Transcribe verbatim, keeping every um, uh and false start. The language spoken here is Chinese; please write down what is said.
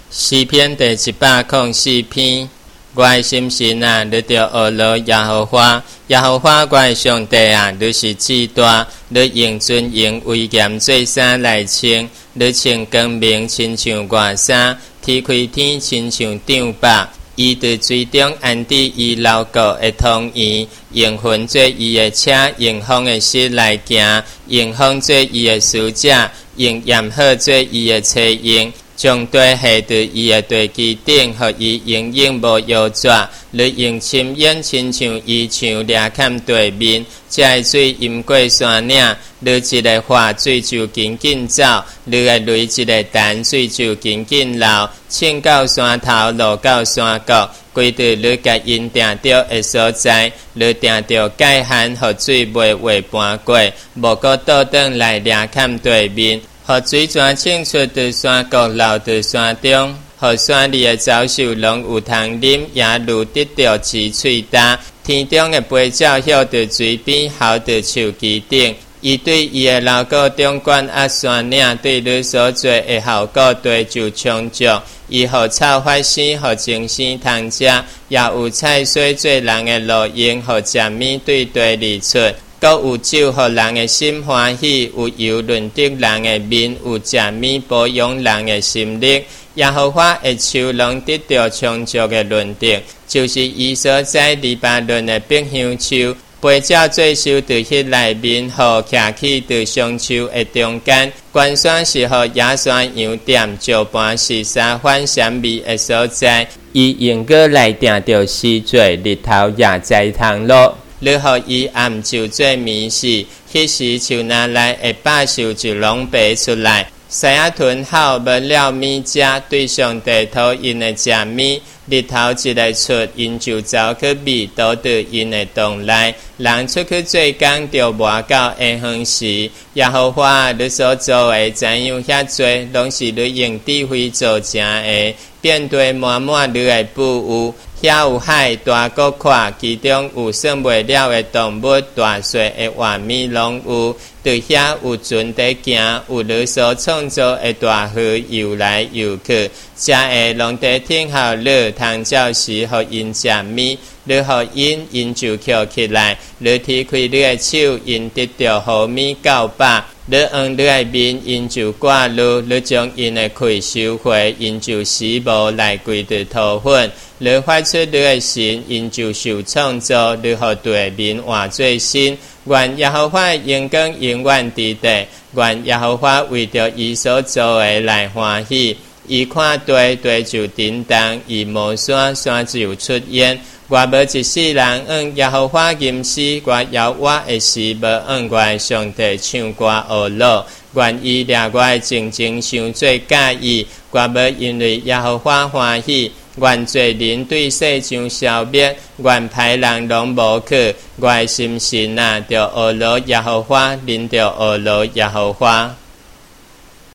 诗篇第一百零四篇，我的心神啊，你着学罗耶和华，耶和华我的上帝啊，你是至大，你用尊荣威严做衫来穿，你穿光明亲像外衫，天开天亲像帐幕。伊伫水中安置伊牢固的通圆，用云做伊的车，用风的势来行，用风做伊的使者，用焰火做伊的车用。将地下伫伊的地基顶，互伊永远无腰爪。你用深渊亲像伊像掠砍地面，这水淹过山岭。你一个化水就紧紧走，你的雷一个弹水就紧紧流。冲到山头，落到山角，归到你甲因定着的所在。你定着界限，互水袂划搬过，无搁倒转来掠砍地面。互水泉冲出伫山角，流伫山中，互山里的走兽拢有通啉，也如得着饲喙干。天中的飞鸟歇伫水边，候伫树枝顶。伊对伊的牢固中管压山岭，对你所做的效果地就充足。伊互草发生，互精生通食，也有菜水做人的路用，互食米对地而出。搁有酒，互人的心欢喜；有油润得人的面；有食米保养人的心力。耶和华的手拢得到充足的润德，就是伊所在黎巴嫩的百香树。飞鸟做收伫迄内面，互徛起伫双树的中间。关山是互野山羊点，石盘是沙番闪味的所在。伊用果来定着时节，日头也在通落。你互伊暗就做迷事，迄时树拿来会百兽就拢爬出来。狮仔豚吼无了米食，对上帝讨因的食米。日头一来出，因就走去觅，倒伫因的洞内。人出去做工，着磨到下昏时。耶和华你所做的怎样遐多，拢是你用智慧做成的，遍地满满你的富有。遐有海大国看，其中有算袂了的动物，大小的活物拢有。对遐有船在行，有你所创造的大河游来游去。食的拢在听候你，通照时互因食米。你互因，因就翘起来；你提开你的手，因得着好米够饱。你用你的面，因就挂路；你将因的气收回，因就死无来归伫土粉。你发出你的神，因就受创造；你互地面换做新。愿耶和华荣光永远伫地，愿耶和华为着伊所做的来欢喜。伊看地，地就震动；伊无山，山就出烟。我无一世人用耶和华吟诗，我摇我的诗无用我的上帝唱歌学乐。愿伊掠我的静静想做介意，我无因为耶和华欢喜。愿罪人对世上消灭，愿歹人拢无去。我的心神啊，着学罗耶和华，恁着学罗耶和华。